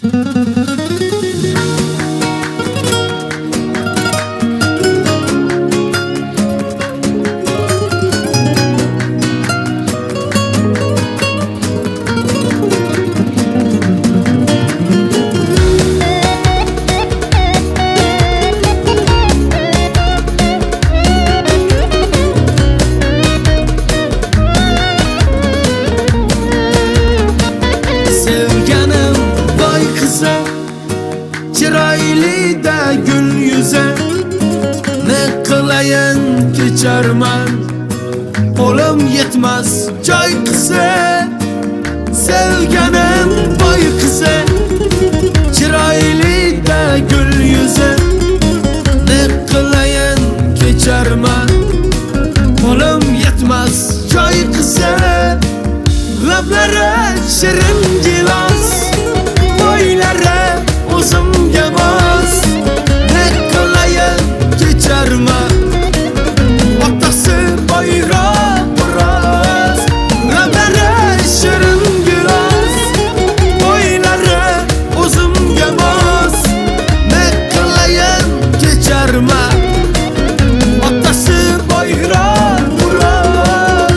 Chiroyli da gul yuzi, ne qilayin kecharman, qo'lim yetmas joy qizi. Sevganim boy qizi, chiroyli da gul yuzi, ne qilayin kecharman, qo'lim yetmas joy qizi. Lablari shirin gilos, bo'ylari o'zimga mos, ne qilayin kecharman, otasi bayroq biroz. Lablari shirin gilos, bo'ylari o'zimga mos, ne qilayin kecharman, otasi bayroq biroz.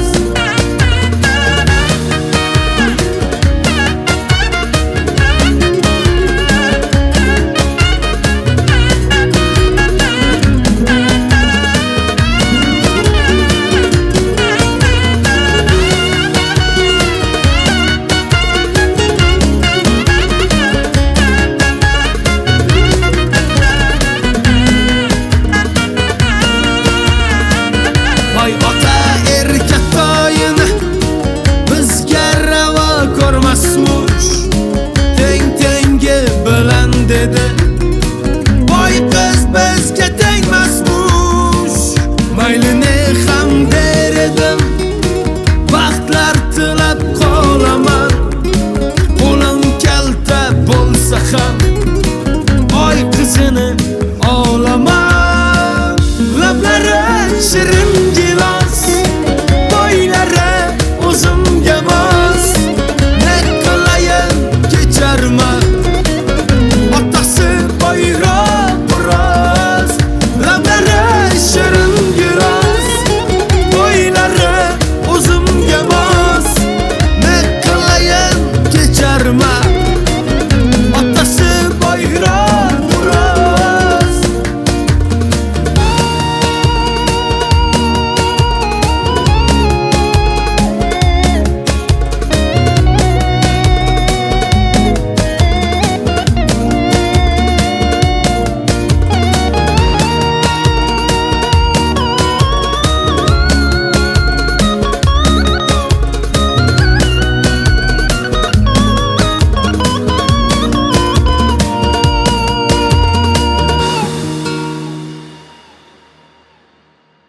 Voy ota erkatoyini bizga ravo ko'rmasmush, tengi bilan dedi. Voy qiz bizga tengmasmush, maylini ham der edim. Vaqtlar tilab qolaman, qo'lim kalta bo'lsa ham